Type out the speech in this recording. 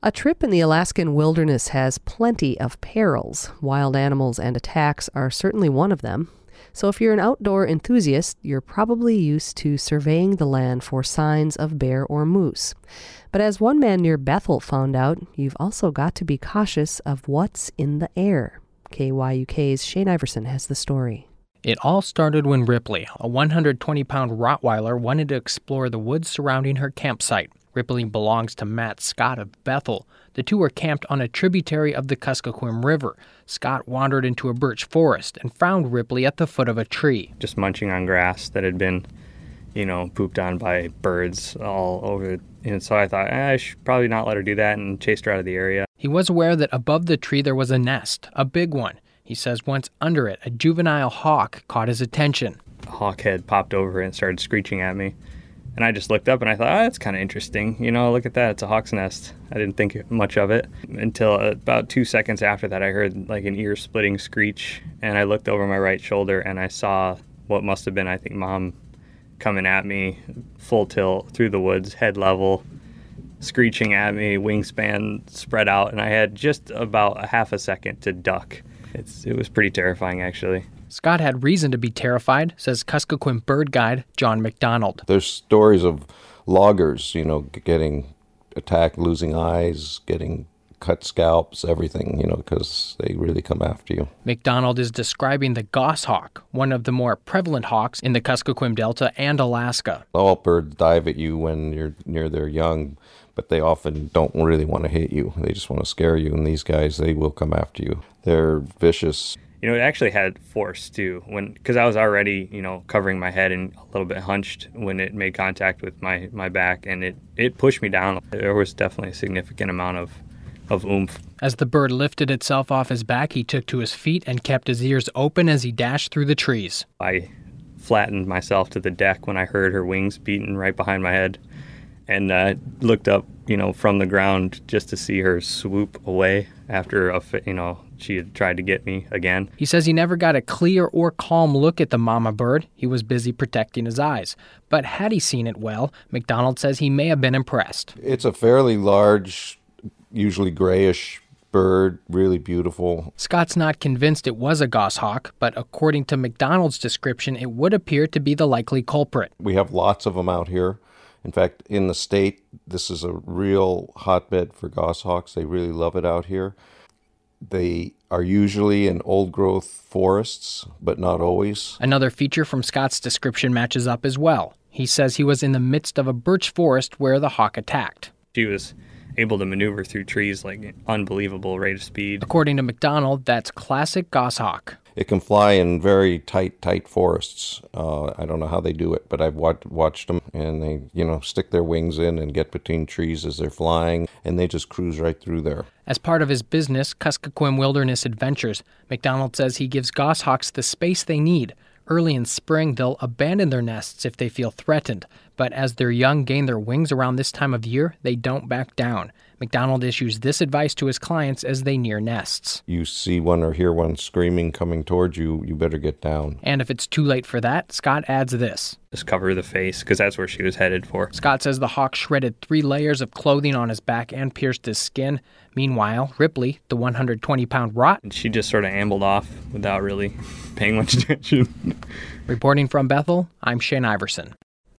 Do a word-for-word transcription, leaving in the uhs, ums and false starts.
A trip in the Alaskan wilderness has plenty of perils. Wild animals and attacks are certainly one of them. So if you're an outdoor enthusiast, you're probably used to surveying the land for signs of bear or moose. But as one man near Bethel found out, you've also got to be cautious of what's in the air. K Y U K's Shane Iverson has the story. It all started when Ripley, a one hundred twenty pound Rottweiler, wanted to explore the woods surrounding her campsite. Ripley belongs to Matt Scott of Bethel. The two were camped on a tributary of the Kuskokwim River. Scott wandered into a birch forest and found Ripley at the foot of a tree. Just munching on grass that had been, you know, pooped on by birds all over. And so I thought, eh, I should probably not let her do that, and chased her out of the area. He was aware that above the tree there was a nest, a big one. He says once under it, a juvenile hawk caught his attention. A hawk head popped over and started screeching at me. And I just looked up and I thought, oh, that's kind of interesting. You know, look at that. It's a hawk's nest. I didn't think much of it until about two seconds after that, I heard like an ear-splitting screech. And I looked over my right shoulder and I saw what must have been, I think, Mom coming at me full tilt through the woods, head level, screeching at me, wingspan spread out. And I had just about a half a second to duck. It's, it was pretty terrifying, actually. Scott had reason to be terrified, says Kuskokwim bird guide John McDonald. There's stories of loggers, you know, getting attacked, losing eyes, getting cut scalps, everything, you know, because they really come after you. McDonald is describing the goshawk, one of the more prevalent hawks in the Kuskokwim Delta and Alaska. All birds dive at you when you're near their young, but they often don't really want to hit you. They just want to scare you, and these guys, they will come after you. They're vicious. You know, it actually had force, too, when because I was already, you know, covering my head and a little bit hunched when it made contact with my, my back, and it, it pushed me down. There was definitely a significant amount of, of oomph. As the bird lifted itself off his back, he took to his feet and kept his ears open as he dashed through the trees. I flattened myself to the deck when I heard her wings beating right behind my head, and uh, looked up, you know, from the ground just to see her swoop away after, a, you know, she had tried to get me again. He says he never got a clear or calm look at the mama bird. He was busy protecting his eyes. But had he seen it well, McDonald says he may have been impressed. It's a fairly large, usually grayish bird, really beautiful. Scott's not convinced it was a goshawk, but according to McDonald's description, it would appear to be the likely culprit. We have lots of them out here. In fact, in the state, this is a real hotbed for goshawks. They really love it out here. They are usually in old-growth forests, but not always. Another feature from Scott's description matches up as well. He says he was in the midst of a birch forest where the hawk attacked. She was able to maneuver through trees like an unbelievable rate of speed. According to McDonald, that's classic goshawk. It can fly in very tight, tight forests. Uh, I don't know how they do it, but I've watched, watched them, and they, you know, stick their wings in and get between trees as they're flying, and they just cruise right through there. As part of his business, Kuskokwim Wilderness Adventures, McDonald says he gives goshawks the space they need. Early in spring, they'll abandon their nests if they feel threatened, but as their young gain their wings around this time of year, they don't back down. McDonald issues this advice to his clients as they near nests. You see one or hear one screaming coming towards you, you better get down. And if it's too late for that, Scott adds this. Just cover the face, because that's where she was headed for. Scott says the hawk shredded three layers of clothing on his back and pierced his skin. Meanwhile, Ripley, the one hundred twenty pound rot, she just sort of ambled off without really paying much attention. Reporting from Bethel, I'm Shane Iverson.